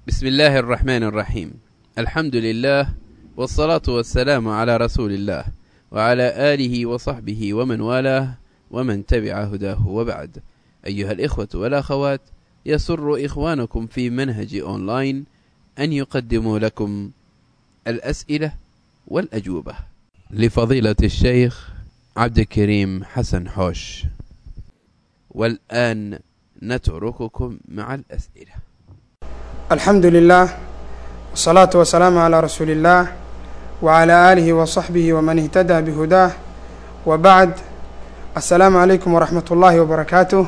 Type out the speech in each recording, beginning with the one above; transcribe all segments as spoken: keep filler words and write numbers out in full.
بسم الله الرحمن الرحيم. الحمد لله والصلاة والسلام على رسول الله وعلى آله وصحبه ومن والاه ومن تبع هداه وبعد. أيها الإخوة والأخوات، يسر إخوانكم في منهج أونلاين أن يقدموا لكم الأسئلة والأجوبة لفضيلة الشيخ عبد الكريم حسن حوش. والآن نترككم مع الأسئلة. الحمد لله والصلاة والسلام على رسول الله وعلى آله وصحبه ومن اهتدى بهداه وبعد. السلام عليكم ورحمة الله وبركاته.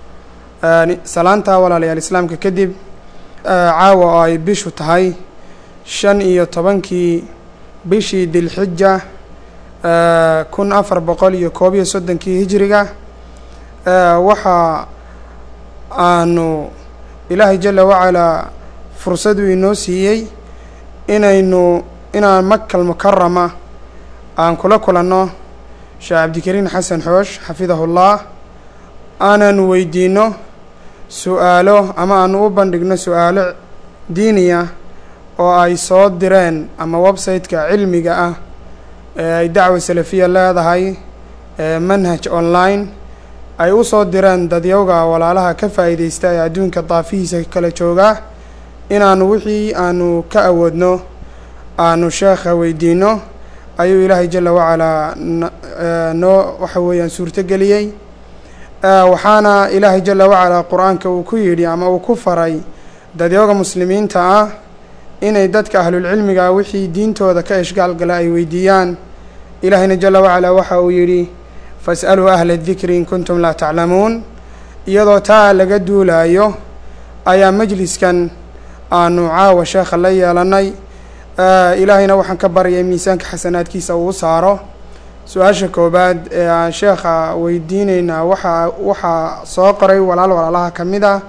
سلامتا walaalyaal islaamka kadib caawa ay bishu tahay shan iyo tobankii bishii dilxija kun afar boqol iyo koob iyo soddonkii hijriga. waxa aanu ilaahay jalla wacalaa fursadu inoo siiyey inaynu inaan makal mukarama aan kula kulanno sheekh cabdikariin xasan xoosh xafidahullah, aanan weydiino su-aalo ama aanu u bandhigno su-aalo diiniya oo ay soo direen ama website-ka cilmiga ah ee ay dacwa salafiya leedahay ee manhaj online ay u soo direen dadyowga walaalaha ka faa'iideysta ee adduunka daafihiisa kala jooga, inaanu wixii aanu ka awoodno aanu sheekha weydiino ayuu ilaahay jalla wacalaa noo waxa weeyaan suurtogeliyey. waxaana ilaahay jalla wacalaa qur-aanka uu ku yidhi ama uu ku faray dadyowga muslimiinta ah inay dadka ahlulcilmiga wixii diintooda ka ishgaalgala ay weydiiyaan. ilaahayna jalla wacalaa waxa uu yidhi fas'aluu ahla dikri in kuntum laa taclamuun. iyadoo taa laga duulaayo ayaa majliskan aanu caawa sheekha la yeelanay. ilaahayna waxaan ka baryay miisaanka xasanaadkiisa uu saaro. su-aasha koobaad ee aan sheekha weydiineynaa waxa waxaa soo qoray walaal walaalaha ka mid a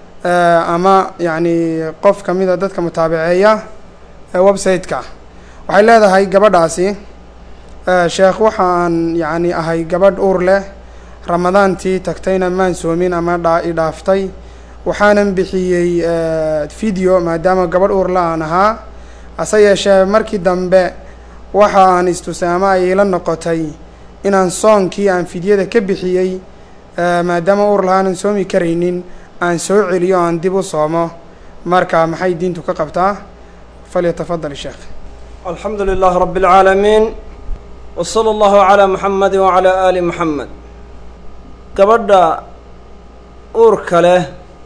ama yacni qof ka mid a dadka mutaabiceeya website-ka. waxay leedahay gabadhaasi, sheekh waxaan yacni ahay gabadh uur leh, ramadaantii tagtayna maan soomin ama dhaa i dhaaftay, waxaanan bixiyey video maadaama gabadh uur la aan ahaa. hase yeeshee markii dambe waxa aan istusay ama ay ila noqotay inaan soonkii aan fidyada ka bixiyey maadaama uur lahaanan soomi karaynin aan soo celiyo aan dib u soomo. marka maxay diintu ka qabtaa? falyatafadal sheekh. alxamdu lilahi rabbi اlcaalamiin wsala allahu calaa muxamadi wacalaa aali muxamed. gabadha uurka leh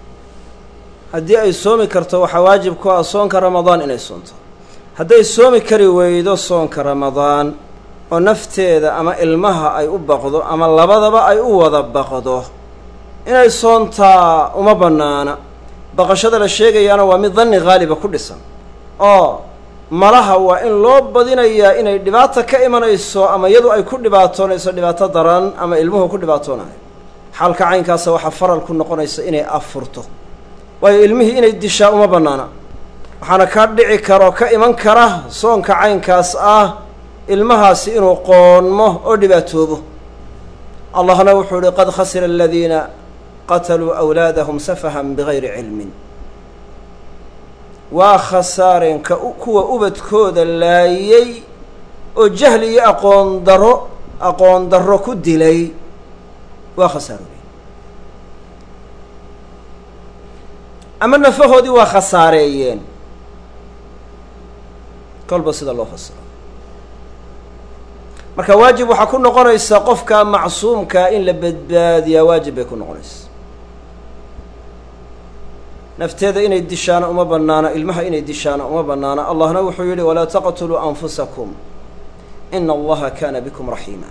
haddii ay soomi karto waxaa waajib ku ah soonka ramadaan inay soonto. hadday soomi kari weydo soonka ramadaan oo nafteeda ama ilmaha ay u baqdo ama labadaba ay u wada baqdo, inay soontaa uma bannaana. baqashada la sheegayaana waa mid danni haaliba ku dhisan oo malaha waa in loo badinayaa inay dhibaato ka imanayso ama iyadu ay ku dhibaatoonayso dhibaato daran ama ilmuhu ku dhibaatoonayo. xaalka caynkaasa waxaa faral ku noqonaysa inay afurto, waayo ilmihii inay dishaa uma bannaana. waxaana ka dhici karo ka iman kara soonka caynkaas ah ilmahaasi inuu qoonmo oo dhibaatoobo. allahna wuxuu ihi qad khasira aladiina qataluu awlaadahum safahan bigayri cilmin. waa khasaareen ka kuwa ubadkooda laayay oo jahli iyo aqoon daro aqoon darro ku dilay, waa khasaaroobay. ama nafahoodii waa khasaareeyeen, kolba sida loo fasiro. marka waajib waxaa ku noqonaysa qofka macsuumkaa in la badbaadiyaa waajib bay ku noqonaysa. nafteeda inay dishaana uma bannaana, ilmaha inay dishaana uma bannaana. allahna wuxuu yidhi walaa taqtuluu anfusakum ina allaha kaana bikum raxiima.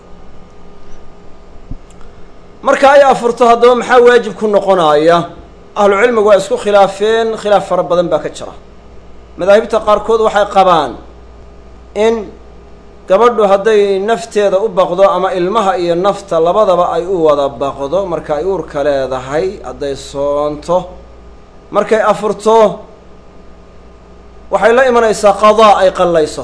marka ay afurto haddaba maxaa waajib ku noqonaya? ahlucilmigu waa isku khilaafeen, khilaaf fara badan baa ka jira. madaahibta qaarkood waxay qabaan in gabadhu hadday nafteeda u baqdo ama ilmaha iyo nafta labadaba ay u wada baqdo marka ay uurka leedahay, hadday soonto markay afurto waxay la imanaysaa qadaa ay qallayso.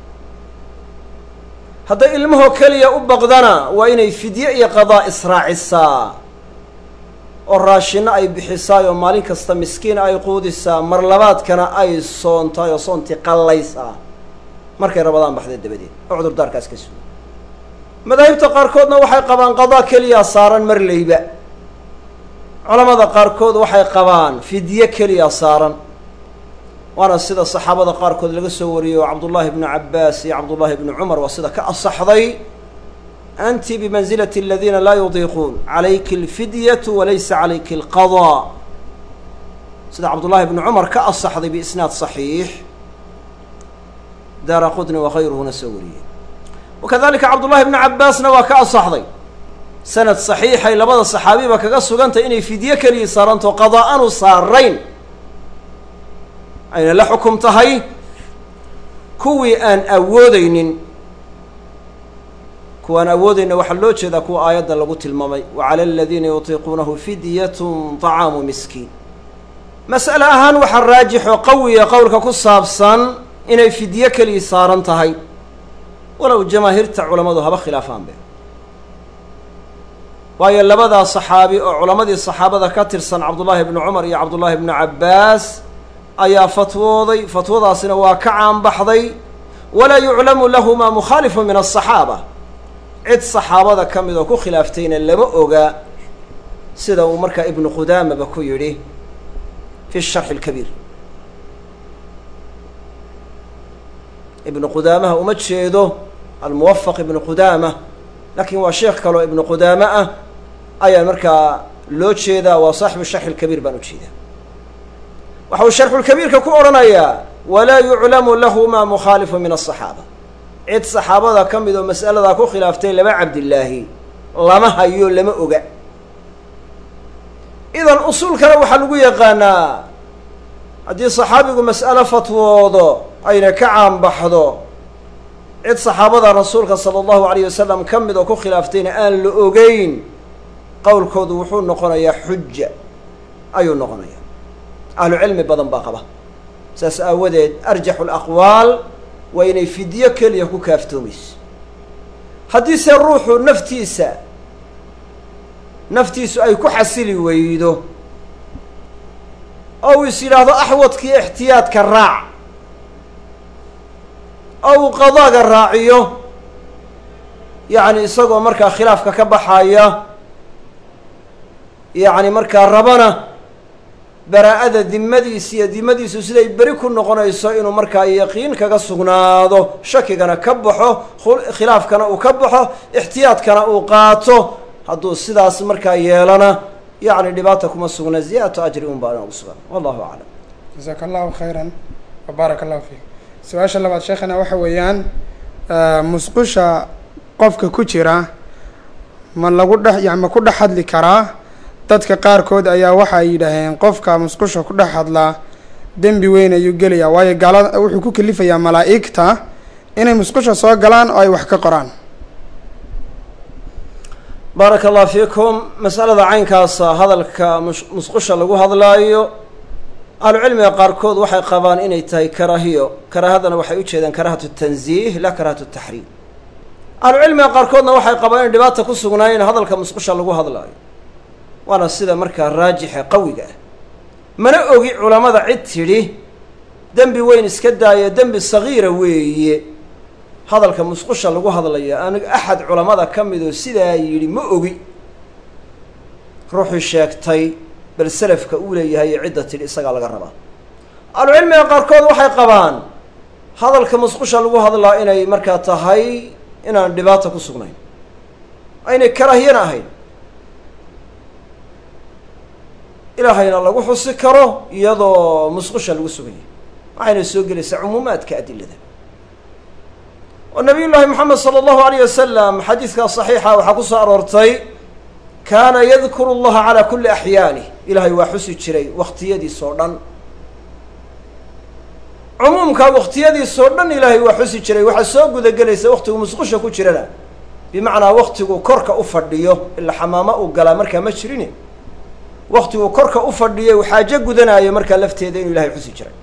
hadday ilmahoo keliya u baqdana waa inay fidye iyo qadaa israacisaa oo raashinno ay bixisaay oo maalin kasta miskiin ay quudisaa mar labaadkana ay soontaay oo soontii qallaysaa markay rabadaan baxday dabadeed oo cudurdaarkaas ka sugo madaahibta qaarkoodna waxay qabaan qadaa keliyaa saaran mar leyba culamada qaarkood waxay qabaan fidye keliya saaran waana sida saxaabada qaarkood laga soo wariyey oo cabdullaahi bnu cabbaas iyo cabdullaahi bnu cumar waa sida ka asaxday anti bimansilati aladiina laa yudiiquun calayki alfidyatu walaysa calayki alqadaa sida cabdullaahi bnu cumar ka asaxday biisnaad saxiix daara qudni wakayruhuna soo wariyey wakadalika cabdullaahi bnu cabbaasna waa ka asaxday sanad saxiixay labada saxaabiba kaga sugantay inay fidye keliya saaranto qadaa aanu saarayn ayna la xukum tahay kuwii aan awoodeynin kuwaan awoodeyna waxaa loo jeedaa kuwa aayadda lagu tilmaamay wa cala aladiina yutiiquunahu fidyatun طacaamu miskiin mas'ale ahaan waxaa raajixo qawiya qowlka ku saabsan inay fidye keliya saaran tahay walow jamaahiirta culammadu haba khilaafaanbe waayo labadaa saxaabi oo culammadii saxaabada ka tirsan cabdullaahi bnu cumar iyo cabdullaahi bnu cabbaas ayaa fatwooday fatwadaasina waa ka caanbaxday walaa yuclamu lahumaa mukhaalifu min asaxaaba cid saxaabada ka mid oo ku khilaaftayna lama oga sida uu markaa ibnu qudaamaba ku yidhi fi sharxi alkabiir ibnu qudaamaha uma jeedo almuwafaq ibnu qudaama laakiin waa sheekh kaloo ibnu qudaame ah ayaa markaa loo jeedaa waa saaxibu sharxi alkabiir baan u jeedaa waxa uu sharxulkabiirka ku odhanayaa walaa yuclamu lahumaa mukhaalifu min asaxaaba cid saxaabada ka mid oo mas'aladaa ku khilaaftay laba cabdillaahi lama hayo lama oga idan usuulkana waxaa lagu yaqaanaa haddii saxaabigu mas'alo fatwoodo ayna ka caanbaxdo cid saxaabada rasuulka sala allahu alayh wasalam ka mid oo ku khilaaftayna aan la ogeyn qowlkoodu wuxuu noqonayaa xuja ayuu noqonayaa ahlu cilmi badan baa qaba saas aawadeed arjaxu alaqwaal waa inay fidyo keliya ku kaaftoomayso haddiise ruuxu naftiisa naftiisu ay ku xasili weydo oo uu is yidhaahdo axwadkii ixtiyaadka raac oo uu qadaaga raaciyo yacni isagoo markaa khilaafka ka baxaya yacni markaa rabana baraa'ada dimadiisa iyo dimadiisu siday beri ku noqonayso inuu markaa yaqiin kaga sugnaado shakigana ka baxo khilaafkana uu ka baxo ixtiyaadkana uu qaato hadduu sidaas markaa yeelana yacni dhibaata kuma sugna ziyaadatu ajri un baa inoogu sugan wallahu aclam jasaaka allahu khayran wa baaraka allahu fiik su-aasha labaad sheekhana waxa weeyaan musqusha qofka ku jira ma lagu dhex ya ma ku dhex hadli karaa dadka qaarkood ayaa waxay yidhaaheen qofka musqusha ku dhex hadlaa dembi weyn ayuu gelayaa waayo gaalada wuxuu ku kalifayaa malaa'igta inay musqusha soo galaan oo ay wax ka qoraan baaraka allah fiikum mas'alada caynkaasa hadalka musqusha lagu hadlaayo ahlucilmiga qaarkood waxay qabaan inay tahay karaahiyo karaahadana waxay u jeedaan karaahatu tanziih laa karaahatu taxriim ahlucilmiga qaarkoodna waxay qabaan inay dhibaata ku sugnaayeen hadalka musqusha lagu hadlaayo waana sida markaa raajixa qawiga ah mana ogi culammada cid tidhi dembi weyn iska daaya dembi sagiira weeye hadalka musqusha lagu hadlaya aniga axad culammada ka midoo sidaa yidhi ma ogi ruuxii sheegtay bal selafka uu leeyahay iyo cidda tidhi isagaa laga rabaa ahlucilmiga qaarkood waxay qabaan hadalka musqusha lagu hadlaa inay markaa tahay inaan dhibaata ku sugnayn aynay karaahiyana ahayn ilaahayna lagu xusi karo iyadoo musqusha lagu suganyay waxayna soo gelaysaa cumuumaadka adilada oo nabiy llaahi moxamed sala allahu alayh wasalam xadiidkaa saxiixa waxaa ku soo aroortay kaana yadkuru allaha calaa kulli axyaanih ilaahay waa xusi jiray wakhtiyadiisoo dhan cumuumka wakhtiyadiisoo dhan ilaahay waa xusi jiray waxaa soo gudagelaysa waktigu musqusha ku jirana bimacnaa waktigu korka u fadhiyo ila xamaamo uu galaa markaa ma jirin waktigu korka u fadhiyo uu xaajo gudanaayo markaa lafteeda inuu ilahay xusi jiray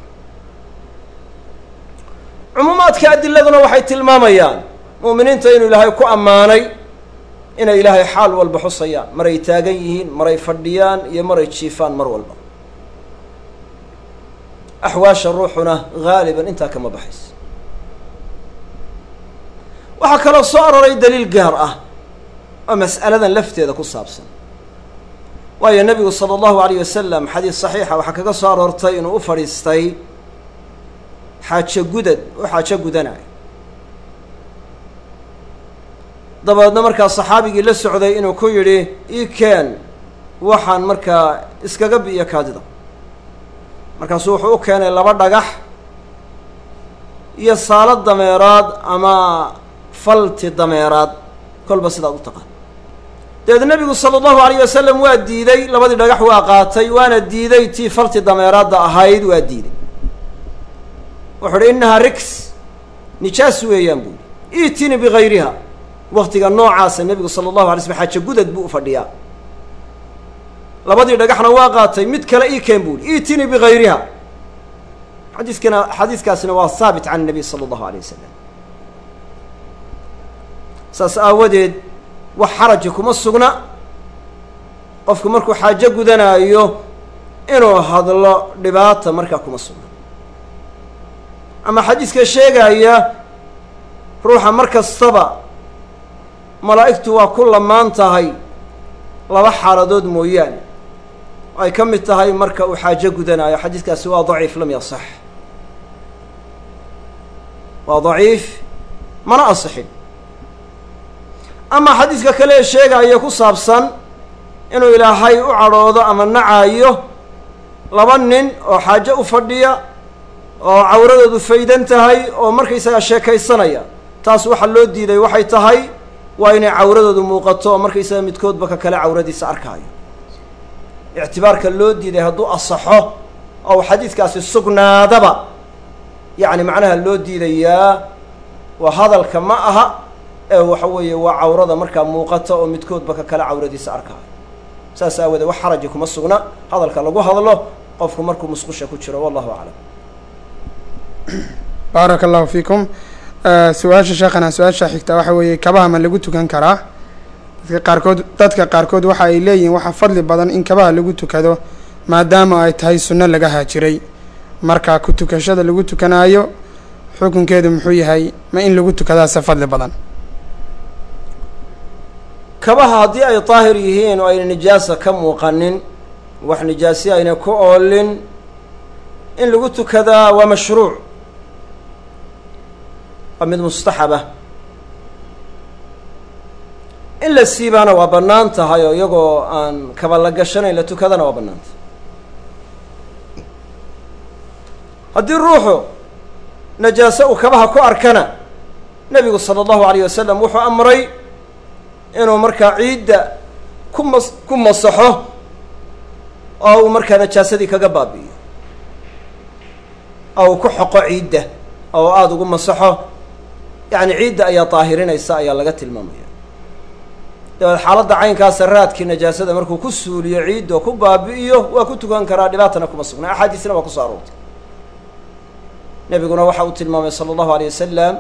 cumuumaadka adiladuna waxay tilmaamayaan mu'miniinta inuu ilaahay ku ammaanay inay ilaahay xaal walba xusayaan maray taagan yihiin maray fadhiyaan iyo maray jiifaan mar walba axwaasha ruuxuna haaliban intaa kama baxayso waxaa kaloo soo aroray daliil gaar ah oo mas'aladan lafteeda ku saabsan waayo nebigu sala allahu alayh wasalam xadiis saxiixa waxaa kaga soo aroortay inuu u fadhiistay xaajo gudad u xaajo gudanayo dabeedna markaa saxaabigii la socday inuu ku yidhi ii keen waxaan markaa iskaga bi'iyo kaadida markaasuu wuxuu u keenay laba dhagax iyo saalo dameeraad ama falti dameeraad kolba sidaad u taqaan dabeed nebigu sala allahu alayh wasalam waa diiday labadii dhagax waa qaatay waana diiday tii falti dameeraadda ahayd waa diiday wuxuu uhi innahaa rigs nijaas weeyaan buuli iitini bigayriha waktiga noocaasa nebigu sala allahu alay slm xaajo gudad buu u fadhiyaa labadii dhagaxna waa qaatay mid kale ii keen buuli iitini bigayriha xadiiskana xadiiskaasina waa haabit can nabiy sala allahu alayh wasalam saas aawadeed wax xaraji kuma sugna qofku markuu xaajo gudanaayo inuu hadlo dhibaata markaa kuma sugna ama xadiiska sheegaya ruuxa mar kastaba malaa'igtu waa ku lamaan tahay laba xaaladood mooyaane ay ka mid tahay marka uu xaajo gudanaayo xadiiskaasi waa daciif lam yasax waa daciif mana asixin ama xadiiska kale ee sheegaya ku saabsan inuu ilaahay u cadhoodo ama nacaayo laba nin oo xaajo u fadhiya oo cawradoodu faydan tahay oo markaysagaa sheekaysanaya taas waxa loo diiday waxay tahay waa inay cawradoodu muuqato oo markaysaga midkoodba ka kale cawradiisa arkaayo ictibaarka loo diiday hadduu asaxo oo xadiidkaasi sugnaadaba yacni macnaha loo diidayaa waa hadalka ma aha ee waxa weeye waa cawrada markaa muuqata oo midkoodba ka kale cawradiisa arkaayo saas aawadeed wax xaraji kuma sugna hadalka lagu hadlo qofku markuu musqusha ku jiro wallahu aclam baaraka allahu fiikum su-aasha sheekhana su-aasha xigta waxa weeye kabaha ma lagu tukan karaa dadka qaarkood dadka qaarkood waxa ay leeyihiin waxaa fadli badan in kabaha lagu tukado maadaama ay tahay sunno laga haajiray marka ku tukashada lagu tukanaayo xukunkeedu muxuu yahay ma in lagu tukadaase fadli badan kabaha haddii ay daahir yihiin oo ayna nijaasa ka muuqanin wax nijaasi ayna ku oolin in lagu tukadaa waa mashruuc waa mid mustaxaba in la siibaana waa bannaan tahay oo iyagoo aan kaba la gashanayn la tukadana waa bannaan tahay haddii ruuxu najaase uu kabaha ku arkana nebigu sala allahu alayh wasalam wuxuu amray inuu markaa ciidda ku mas ku masaxo oo uu markaa najaasadii kaga baabi'iyo oo uu ku xoqo ciidda oo aada ugu masaxo yacni ciidda ayaa daahirinaysa ayaa laga tilmaamaya dabeed xaaladda caynkaasa raadkii najaasada markuu ku suuliyo ciidda oo ku baabi'iyo waa ku tukan karaa dhibaatana kuma sugna axaadiisna waa kusoo aroortay nebiguna waxa uu tilmaamay sala allahu alayh wasalam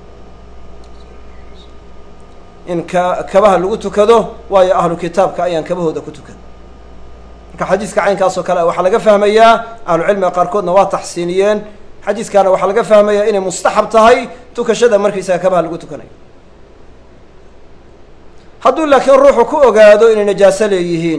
in ka kabaha lagu tukado waayo ahlu kitaabka ayaan kabahooda ku tukan marka xadiiska caynkaas oo kale waxaa laga fahmayaa ahlucilmiga qaarkoodna waa taxsiiniyeen xadiiskaana waxaa laga fahmayaa inay mustaxab tahay tukashada markaysaga kabaha lagu tukanayo hadduu laakiin ruuxu ku ogaado inay najaaso leeyihiin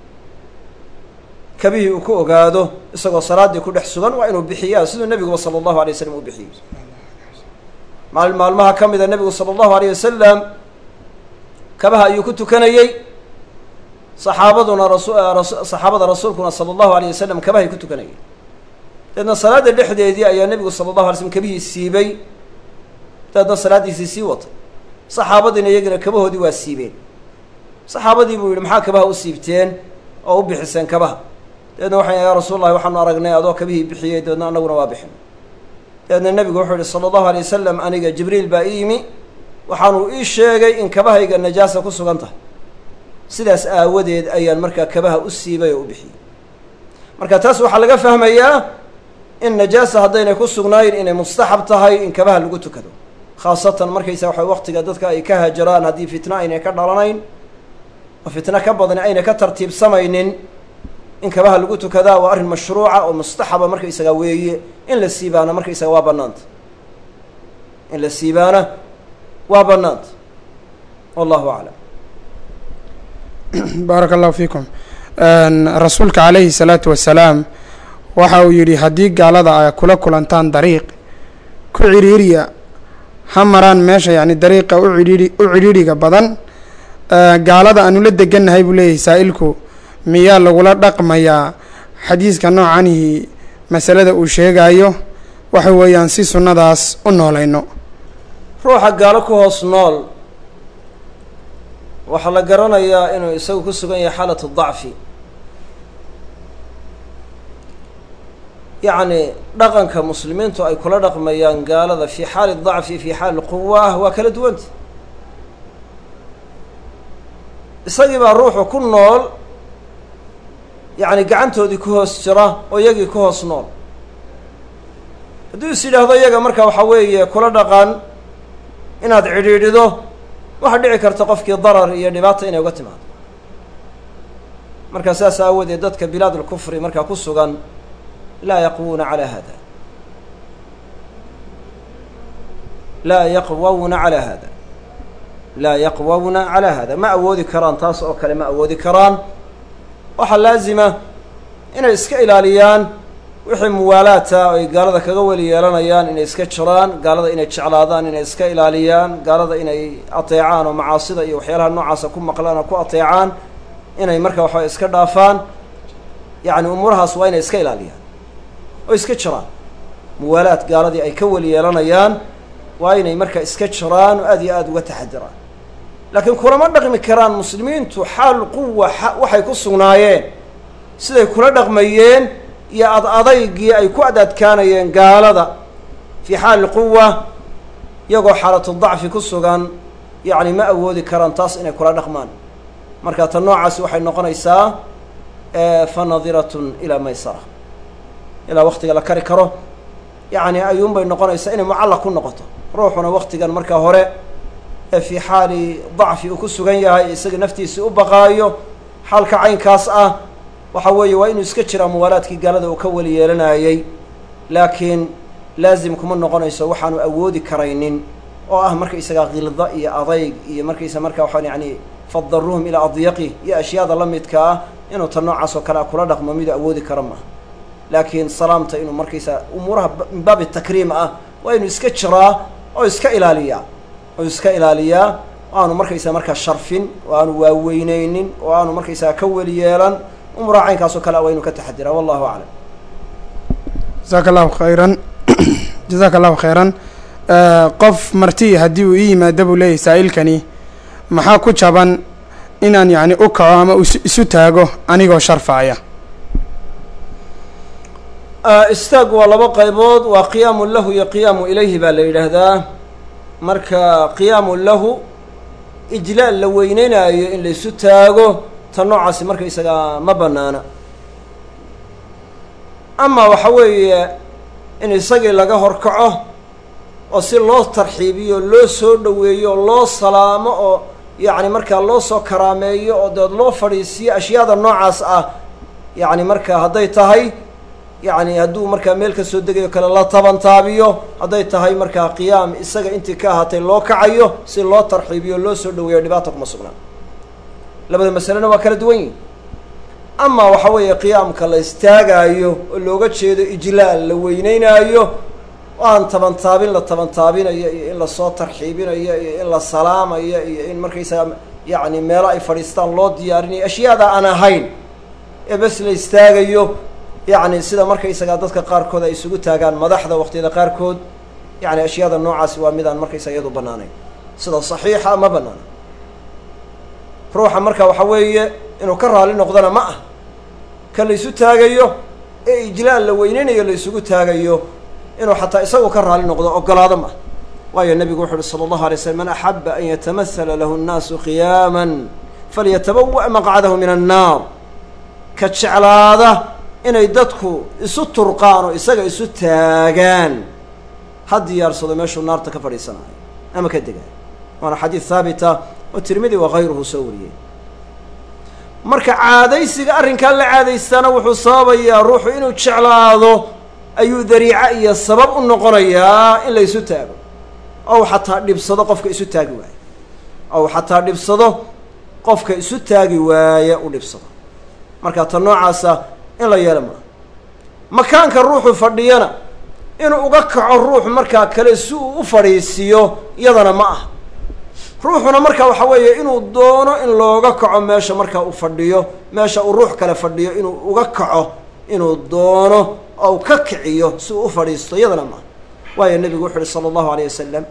kabihii uu ku ogaado isagoo salaaddii ku dhex sugan waa inuu bixiyaa siduu nebiguba sala allahu alay wasalam u bixiyey maal maalmaha ka mida nebigu sala allahu alayh wasalam kabaha ayuu ku tukanayey saxaabaduna rasu saxaabada rasuulkuna sala allahu alayh wasalam kabahay ku tukanayay dabeedna salaadda dhexdeedii ayaa nebigu sala allahu alay slam kabihii siibay dabeedna salaaddiisii sii watay saxaabadiina iyagana kabahoodii waa siibeen saxaabadii buu yihi maxaa kabaha u siibteen oo u bixiseen kabaha dabeedna waxay yaa rasuul allahi waxaanu aragnay adoo kabihii bixiyey dabeedna annaguna waa bixin dabeedna nebigu wuxuu yihi sala allahu alay wasalam aniga jibriil baa ii yimi waxaanu ii sheegay in kabahayga najaasa ku sugan tahay sidaas aawadeed ayaan markaa kabaha u siibay oo u bixiyey marka taas waxaa laga fahmayaa in najaasa haddaynay ku sugnayn inay mustaxab tahay in kabaha lagu tukado khaasatan markaysa waxa waqtiga dadka ay ka hajaraan haddii fitna aynay ka dhalanayn oo fitna ka badan aynay ka tartiibsamaynin in kabaha lagu tukadaa waa arrin mashruuca oo mustaxaba markaysaga weeye in la siibaana markaysaga waa bannaanta in la siibaana waa bannaanta wallahu aclam baaraka allahu fiikum rasuulka calayhi salaatu wasalaam waxa uu yidhi haddii gaalada ay kula kulantaan dariiq ku cidhiiriya ha maraan meesha yacni dariiqa u cidhiiri u cidhiiriga badan gaalada aanu la degannahay buu leeyahay saa'ilku miyaa lagula dhaqmayaa xadiiska noocanihii masalada uu sheegayo waxa weeyaan si sunnadaas u noolayno ruuxa gaalo ku hoos nool waxaa la garanayaa inuu isagu ku sugan yahay xaalatu dacfi yacni dhaqanka muslimiintu ay kula dhaqmayaan gaalada fi xaali dacfi fi xaali quwa waa kala duwanta isagii baa ruuxu ku nool yacni gacantoodii ku hoos jira oo iyagii ku hoos nool hadduu is yidhaahdo iyaga marka waxaa weeye kula dhaqan inaad cidhiidhido waxaa dhici karta qofkii darar iyo dhibaata inay uga timaado markaa saas aawadeed dadka bilaad alkufri markaa ku sugan laa yaqwuna calaa hada laa yaqwawna calaa hada laa yaqwawna calaa hada ma awoodi karaan taas oo kale ma awoodi karaan waxaa laazima inay iska ilaaliyaan wixii muwaalaata ay gaalada kaga weli yeelanayaan inay iska jiraan gaalada inay jeclaadaan inay iska ilaaliyaan gaalada inay ateecaan oo macaasida iyo waxyaalaha noocaasa ku maqlaan oo ku ateecaan inay marka waxaa iska dhaafaan yacni umuurahaas waa inay iska ilaaliyaan oo iska jiraan muwaalaad gaaladii ay ka weli yeelanayaan waa inay marka iska jiraan oo aad iyo aada uga taxadiraan laakiin kulama dhaqmi karaan muslimiintu xaal quwa waxay ku sugnaayeen siday kula dhaqmayeen iyo ad adaygii ay ku adadkaanayeen gaalada fii xaali quwa iyagoo xaalatu dacfi ku sugan yacni ma awoodi karaan taas inay kula dhaqmaan marka tan noocaasi waxay noqonaysaa fa nadiratun ilaa maysara ilaa waktiga la kari karo yacni ayuunbay noqonaysaa inay mucallaq ku noqoto ruuxuna waktigan markaa hore ee fii xaali dacfi uu ku sugan yahay isaga naftiisii u baqaayo xaalka caynkaas ah waxa weeye waa inuu iska jiraa muwaalaadkii gaalada uu ka weli yeelanayey laakiin laazim kuma noqonayso waxaanu awoodi karaynin oo ah markaysagaa khilda iyo adayg iyo markaysa markaa waxaan yacni fadaruuhum ilaa adyaqi iyo ashyaada la midka ah inuu tan noocaas oo kale a kula dhaqmo miduu awoodi kara maaha laakiin salaamta inuu markaysaa umuuraha min baabi takriim ah waa inuu iska jiraa oo iska ilaaliyaa oo iska ilaaliyaa oo aanu markaysaa markaa sharfin oo aanu waaweyneynin oo aanu markaysaa ka weli yeelan umuraha caynkaasoo kale a waa inuu ka taxadiraa wallahu aclam jazaaka allahu khayran jazaaka allahu khayran qof marti haddii uu ii yimaado buu leeyahay saa'ilkani maxaa ku jaban inaan yacni u kaco ama isu taago anigoo sharfaaya istaag waa laba qaybood waa qiyaamu lahu iyo qiyaamu ilayhi baa la yidhaahdaa marka qiyaamu lahu ijlaal la weyneynaayo in la isu taago ta noocaasi markaysagaa ma banaana ama waxa weeye in isagii laga horkaco oo si loo tarxiibiyo loo soo dhoweeyo oo loo salaamo oo yacni markaa loo soo karaameeyo oo deed loo fadhiisiyo ashyaada noocaas ah yacni marka hadday tahay yacni hadduu markaa meel ka soo degayo kale la tabantaabiyo hadday tahay markaa qiyaam isaga intii ka ahaatay loo kacayo si loo tarxiibiyo loo soo dhoweeyo dhibaata kuma sugnaan labada masalena waa kala duwan yihin ama waxa weeye qiyaamka la istaagaayo oo looga jeedo ijlaal la weyneynaayo oo aan tabantaabin la tabantaabinayo iyo in lasoo tarxiibinayo iyo in la salaamayo iyo in markaysaga yacni meelo ay fadhiistaan loo diyaarinayo ashyaada aan ahayn ee bes la istaagayo yacni sida markaysagaa dadka qaarkood ay isugu taagaan madaxda waqtiyada qaarkood yacni ashyaada noocaasi waa midaan markaysaga iyadu bannaanayn sida saxiixa ma bannaana ruuxa marka waxa weeye inuu ka raali noqdana ma ah ka la isu taagayo ee ijlaal la weyneynayo la isugu taagayo inuu xataa isagu ka raali noqdo ogolaado ma ah waayo nebigu wuxu uhi sala allahu alay slam man axaba an yatamathala lahu nnaasu qiyaaman falyatabawa maqcadahu min annaar ka jeclaada inay dadku isu turqaan oo isaga isu taagaan ha diyaarsado meeshuu naarta ka fadhiisanayo ama ka degaayo waana xadiid haabita oo tirmidi wa hayruhu soo wariyey marka caadaysiga arrinkaa la caadaystaana wuxuu sababayaa ruuxu inuu jeclaado ayuu dariico iyo sabab u noqonayaa in la isu taago ow xataa dhibsado qofka isu taagi waaya ow xataa dhibsado qofka isu taagi waaya u dhibsado marka ta noocaasa in la yeelo maaha makaanka ruuxu fadhiyana inuu uga kaco ruux markaa kale si uu u fadhiisiiyo iyadana ma aha ruuxuna marka waxa weeye inuu doono in looga kaco meesha markaa uu fadhiyo meesha uu ruux kale fadhiyo inuu uga kaco inuu doono ou ka kiciyo si uu u fadhiisto iyadana maaha waayo nebigu wuxu uhi sala allahu alayh wasalam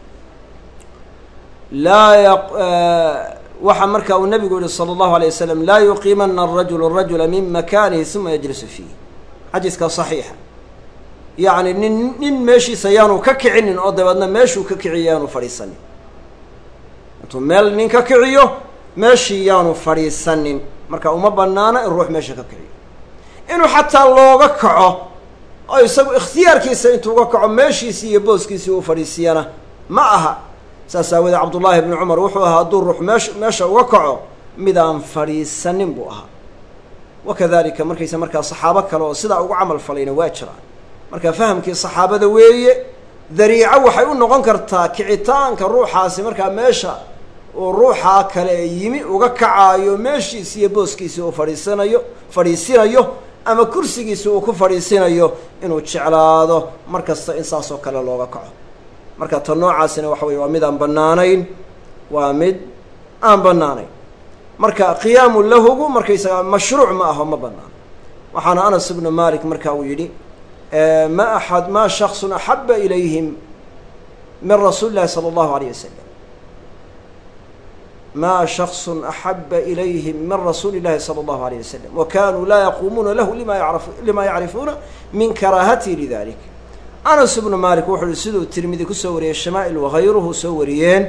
laa ya waxaa marka uu nebigu yihi sala allahu alayh wasalam laa yuqiimana arajulu rajula min makanihi uma yajlisu fiih xadiiska saxiixa yacni nin nin meeshiisa yaanu ka kicinin oo dabeedna meeshuu ka kiciyo yaanu fadhiisanin intuu meel nin ka kiciyo meeshii yaanu fadhiisanin marka uma banaana in ruux meesha ka kiciyo inuu xataa looga kaco oo isagu ikhtiyaarkiisa intuu uga kaco meeshiisii iyo booskiisii uu fadhiisiyana ma aha saas aawadee cabdullaahi bni cumar wuxuu ahaa hadduu ruux meesha meesha uga kaco midaan fadhiisanin buu ahaa wakadalika markaysa markaa saxaabo kale oo sidaa ugu camal falayna waa jiraan marka fahamkii saxaabada weeye dariico waxay u noqon kartaa kicitaanka ruuxaasi markaa meesha uu ruuxaa kale yimi uga kacaayo meeshiisi iyo booskiisii uu fadhiisanayo fadhiisinayo ama kursigiisi uu ku fadhiisinayo inuu jeclaado mar kasta in saas oo kale looga kaco marka ta noocaasina waxa weye waa mid aan bannaanayn waa mid aan bannaanayn marka qiyaamu lahugu markaysaga mashruuc ma aho ma banaano waxaana anas ibnu malik marka uu yidhi ma axad ma shaksun axaba ilayhim min rasuuli llahi sala allahu alayh wasalam ma shaksun axaba ilayhim min rasuuli llahi sala allahu alayh wasalam wa kanuu laa yaquumuuna lahu lima yara lima yacrifuuna min karaahatihi lidalik anas ibnu malik wuxuu yihi siduu tirmidi kusoo wariyey shamaa'il wahayruhu soo wariyeen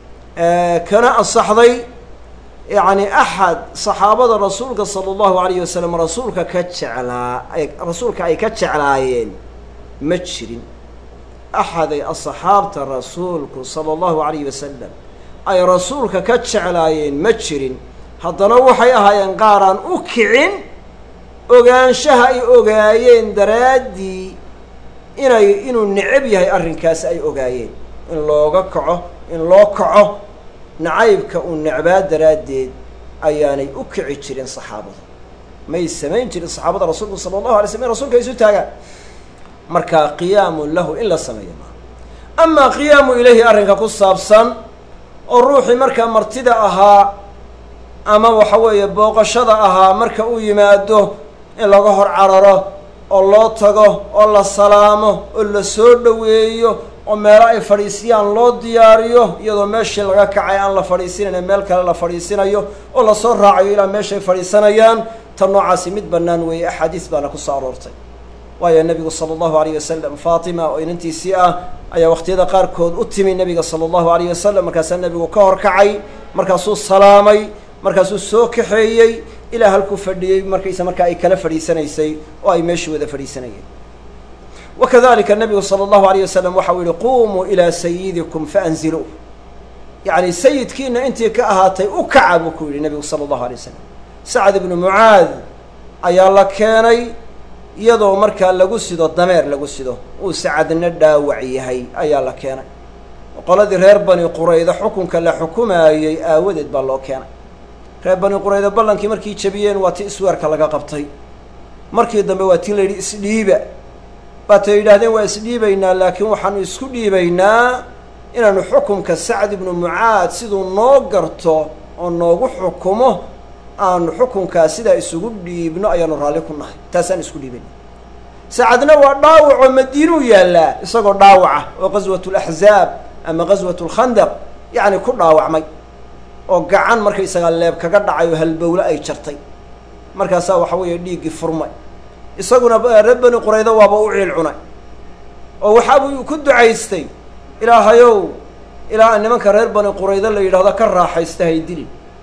kana asaxday yacni axad saxaabada rasuulka sala allahu alayh wasalam rasuulka ka jeclaa ay rasuulka ay ka jeclaayeen ma jirin axaday asxaabta rasuulku sala allahu alayh wasalam ay rasuulka ka jeclaayeen ma jirin haddana waxay ahaayeen qaaraan u kicin ogaanshaha ay ogaayeen daraaddii inay inuu necab yahay arrinkaas ay ogaayeen in looga kaco in loo kaco nacaybka uu necbaa daraaddeed ayaanay u kici jirin saxaabada may samayn jirin saxaabada rasuulku sala allahu alay slm in rasuulka isu taagaan marka qiyaamu lahu in la sameeyo maa amaa qiyaamu ilayhi arrinka ku saabsan oo ruuxii markaa martida ahaa ama waxa weeye booqashada ahaa marka uu yimaado in laga hor cararo oo loo tago oo la salaamo oo la soo dhoweeyo oo meelo ay fadhiisiyaan loo diyaariyo iyadoo meeshii laga kacay aan la fadhiisinayn meel kale la fadhiisinayo oo lasoo raacayo ilaa meeshay fadhiisanayaan tan noocaasi mid bannaan weeye axaadiis baana ku soo aroortay waayo nebigu sala allahu alayh wasalam faatima oo inantiisii ah ayaa waqtiyada qaarkood u timi nebiga sala allahu alayh wasalam markaasaa nebigu ka hor kacay markaasuu salaamay markaasuu soo kaxeeyey ilaa halkuu fadhiyey markaysa markaa ay kala fadhiisanaysay oo ay meeshii wada fadhiisanayeen wakadalika nabigu sala allahu alayh wasalam waxa uu yihi qumuu ilaa sayidikum faanziluuh yacni sayidkiina intii ka ahaatay u kaca buu ku yidhi nebigu sala allahu alay wasalam sacd ibnu mucaad ayaa la keenay iyadoo markaa lagu sido dameer lagu sido uu sacadna dhaawac yahay ayaa la keenay qoladii reer bani qurayda xukunka la xukumaayey aawadeed baa loo keenay reer bani qurayda ballankii markii jabiyeen waa ti isweerka laga qabtay markii dambe waa tii la yidhi isdhiiba baatay yidhaahdeen waa isdhiibaynaa laakiin waxaanu isku dhiibaynaa inaanu xukumka sacd ibnu mucaad siduu noo garto oo noogu xukumo aanu xukunkaa sidaa isugu dhiibno ayaanu raalli ku nahay taasaan isku dhiibayna sacadna waa dhaawacoo madiinuu yaallaa isagoo dhaawaca oo qaswatu laxzaab ama qaswatu lkhandaq yacni ku dhaawacmay oo gacan markaysagaa leeb kaga dhacay oo halbowle ay jartay markaasaa waxa weeye dhiiggii furmay isaguna reer bani qurayda waaba u ciil cunay oo waxaabuu ku ducaystay ilaahayow ilaa nimanka reer bani qurayda la yidhahdo ka raaxaysta hay dilin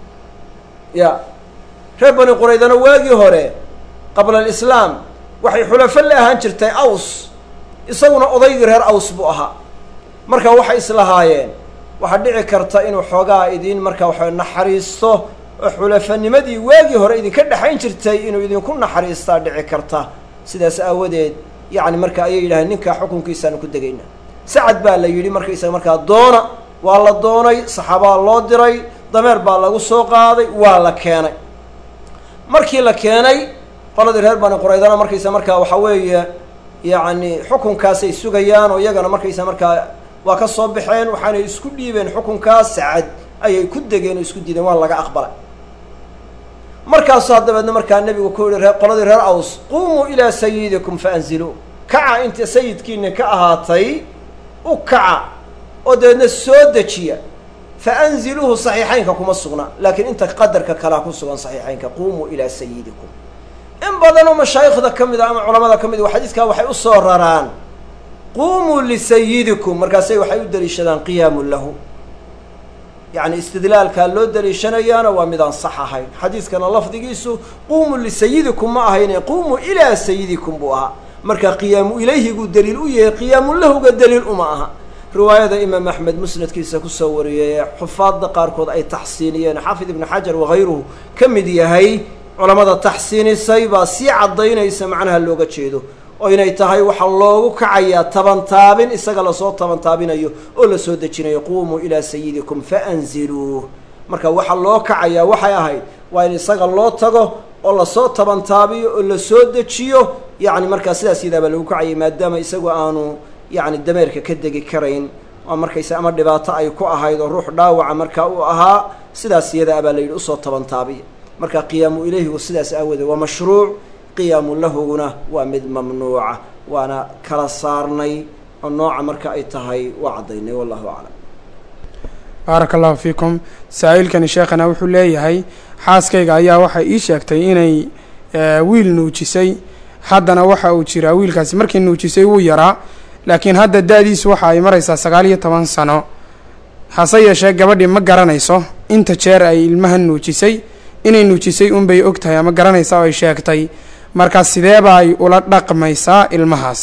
ya reer bani quraydana waagii hore qabla alislaam waxay xulafo la ahaan jirtay aws isaguna odaygii reer aws buu ahaa marka waxay islahaayeen waxaa dhici karta inuu xoogaa idin marka waxa naxariisto oo xulafanimadii waagii hore idinka dhexayn jirtay inuu idinku naxariistaa dhici karta sidaas aawadeed yacni marka ayay yidhahdeen ninkaa xukunkiisaanu ku degaynaa sacad baa la yidhi markaysaga markaa doona waa la doonay saxaabaa loo diray dameer baa lagu soo qaaday waa la keenay markii la keenay qoladii reer bani quraydana markaysa markaa waxa weeye yacni xukunkaasay sugayaan oo iyagana markaysa markaa waa ka soo baxeen waxaanay isku dhiibeen xukunkaas sacad ayay ku degeen oo isku diideen waa laga aqbalay markaasaa dabeedna markaa nebigu ku yihi ree qoladii reer aws qumuu ilaa sayidikum faanziluu kaca inta sayidkiina ka ahaatay u kaca oo dabeedna soo dejiya faanziluuhu saxiixaynka kuma sugna laakiin inta qadarka kalea ku sugan saxiixaynka qumuu ilaa sayidikum in badan oo mashaayikhda ka mid a ama culamada ka mid a xadiiskaa waxay usoo raraan qumuu lisayidikum markaasay waxay u daliishadaan qiyaamun lahu yacni istidlaalkaa loo daliishanayaana waa midaan sax ahayn xadiiskana lafdigiisu qumuu lisayidikum ma ahayne qumuu ilaa sayidikum buu ahaa marka qiyaamu ilayhiguu daliil u yahay qiyaamu lahuga daliil uma aha riwaayada imaam axmed musnadkiisa kusoo wariyey xufaadda qaarkood ay taxsiiniyeen xaafid ibnu xajar wakayruhu ka mid yahay culamada taxsiinisay baa sii caddaynaysa macnaha looga jeedo oo inay tahay waxaa loogu kacayaa tabantaabin isaga lasoo tabantaabinayo oo lasoo dejinayo qumuu ilaa sayidikum faanziluuh marka waxaa loo kacayaa waxay ahayd waa in isaga loo tago oo lasoo tabantaabiyo oo lasoo dejiyo yacni markaa sidaas yadaabaa lagu kacayay maadaama isagu aanu yacni dameerka ka degi karayn oo markaysa ama dhibaato ay ku ahayd oo ruux dhaawaca markaa uu ahaa sidaas yadaa baa la yidhi usoo tabantaabiya marka qiyaamu ilayhigu sidaas aawadeed waa mashruuc qiyaamu lahuguna waa mid mamnuuca waana kala saarnay oo nooca marka ay tahay waa caddaynay wallahu aclam baaraka allahu fiikum saa-iilkani sheekhana wuxuu leeyahay xaaskayga ayaa waxay ii sheegtay inay wiil nuujisay haddana waxa uu jiraa wiilkaasi markii nuujisay wuu yaraa laakiin hadda da-diisu waxa ay maraysaa sagaal iyo toban sano hase yeeshee gabadhii ma garanayso inta jeer ay ilmaha nuujisay inay nuujisay unbay og tahay ama garanaysaa oo ay sheegtay markaas sideeba ay ula dhaqmaysaa ilmahaas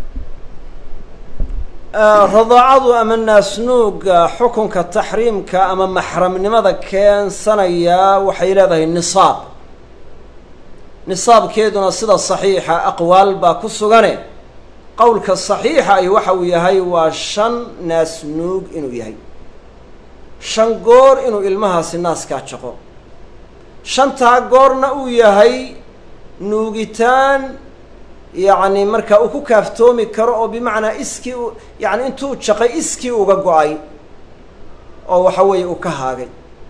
radaacadu ama naasnuuga xukunka taxriimka ama maxramnimada keensanayaa waxay leedahay nisaab nisaabkeeduna sida saxiixa aqwaal baa ku sugane qowlka saxiixa ay waxa uu yahay waa shan naasnuug inuu yahay shan goor inuu ilmahaasi naaskaa jaqo shantaa goorna uu yahay nuugitaan yacni markaa uu ku kaaftoomi karo oo bimacnaa iskii u yacni intuu jaqay iskii uga go-ay oo waxa weeye uu ka haagay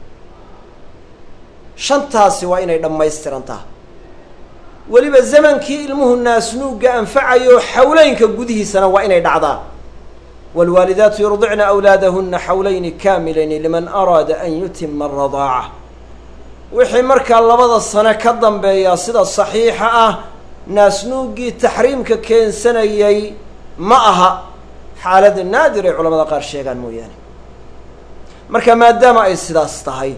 shantaasi waa inay dhammaystirantaa weliba zamankii ilmuhu naasnuugga anfacayo xawleynka gudihiisana waa inay dhacdaa waalwaalidaatu yurdicna awlaadahuna xawlayni kaamilayni liman araada an yutima aradaaca wixii markaa labada sano ka dambeeyaa sida saxiixa ah naasnuuggii taxriimka keensanayay ma aha xaalada naadir ay culamada qaar sheegaan mooyaane marka maadaama ay sidaas tahay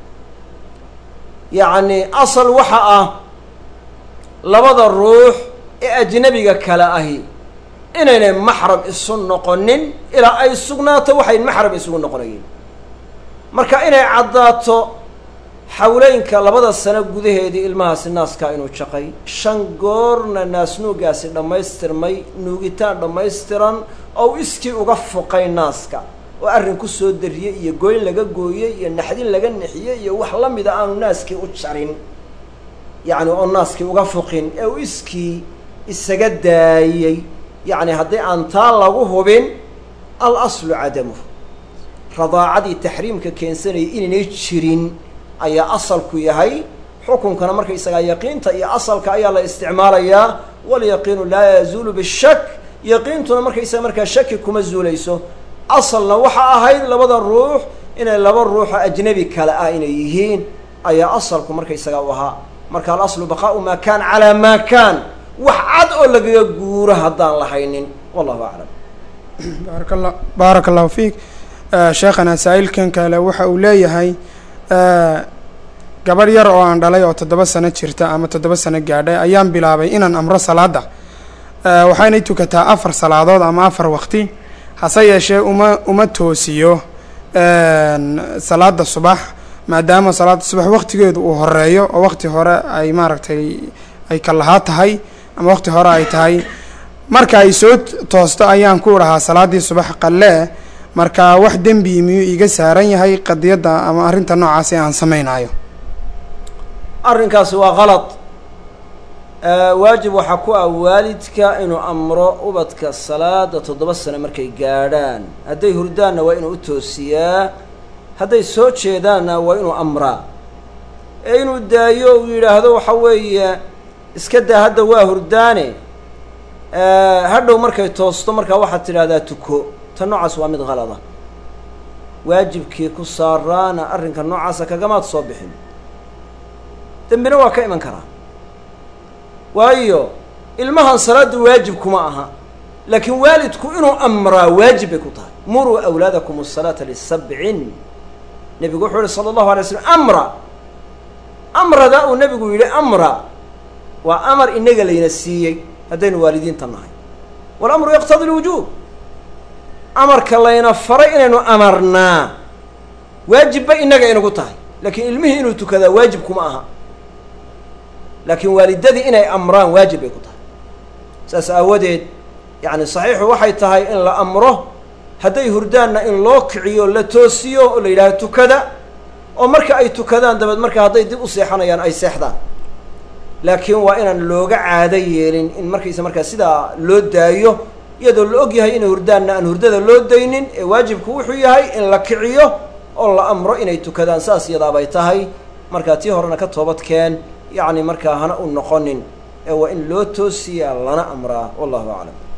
yacni asal waxa ah labada ruux ee ajnabiga kale ahi inaynay maxram isu noqonin ilaa ay sugnaato waxay maxram isugu noqonayeen marka inay caddaato xawleynka labada sano gudaheedii ilmahaasi naaskaa inuu jaqay shan goorna naasnuugaasi dhammaystirmay nuugitaan dhammaystiran oo iskii uga fuqay naaska oo arrin ku soo dariyey iyo gooyn laga gooyey iyo naxdin laga nixiyey iyo wax la mida aanu naaskii u jarin yacni oo naaskii uga fuqin ee uu iskii isaga daayey yacni haddii aan taa lagu hubin al aslu cadamuhu radaacadii taxriimka keensanayay inaynay jirin ayaa asalku yahay xukunkana markaysagaa yaqiinta iyo asalka ayaa la isticmaalayaa walyaqiinu laa yazuulu bishak yaqiintuna markaysaga markaa shaki kuma zuulayso asalna waxa ahayd labada ruux inay laba ruuxo ajnabi kale ah inay yihiin ayaa asalku markaysagaa u ahaa marka alaslu baqaau maa kaan calaa maa kaan wax cad oo lagaga guuro haddaan lahaynin wallahu aclam baaraka alla baaraka allahu fiik sheekhana saa-iilkan kale waxa uu leeyahay gabadh yar oo aan dhalay oo toddoba sano jirta ama toddoba sano gaadhay ayaan bilaabay inaan amro salaada waxaynay tukataa afar salaadood ama afar waqti hase yeeshee uma uma toosiyo salaada subax maadaama salaada subax waqtigeedu uu horeeyo oo waqti hore ay maaragtay ay kalahaa tahay ama waqti hore ay tahay marka ay soo toosto ayaan ku rahaa salaadii subax qalle marka wax dembi miyuu iga saaran yahay qadiyada ama arrinta noocaas aan samaynayo arrinkaasi waa qalad waajib waxaa ku ah waalidka inuu amro ubadka salaada toddoba sano markay gaadhaan hadday hurdaanna waa inuu u toosiyaa hadday soo jeedaanna waa inuu amraa ee inuu daayo uu yidhaahdo waxa weeye iska daa hadda waa hurdaane hadhow markay toosto markaa waxaad tidhahdaa tuko ta noocaas waa mid qalada waajibkii ku saaraana arrinka noocaasa kagamaad soo bixin dembina waa ka iman karaa waayo ilmahan salaada waajib kuma aha laakiin waalidku inuu amraa waajib bay ku tahay muruu awlaadakum الsalaata lisabcin nebigu wuxuu yihi salى الlahu alay slam amra amrada uu nebigu yidhi amra waa amar inaga layna siiyey haddaynu waalidiinta nahay walamru yaqtadi lwujuub amarka layna faray inaynu amarnaa waajibba inaga inagu tahay laakiin ilmihii inuu tukadaa waajib kuma aha laakiin waalidadii inay amraan waajib bay ku tahay saas aawadeed yacni saxiixu waxay tahay in la amro hadday hurdaanna in loo kiciyo la toosiyo oo la yidhahdo tukada oo marka ay tukadaan dabeed marka hadday dib u seexanayaan ay seexdaan laakiin waa inaan looga caado yeelin in markaysa markaa sidaa loo daayo iyadoo la og yahay inay hurdaanna aan hurdada loo daynin ee waajibku wuxuu yahay in la kiciyo oo la amro inay tukadaan saas iyadaabay tahay markaa tii horena ka toobadkeen yacni markaa hana u noqonin ee waa in loo toosiyaa lana amraa wallahu aclam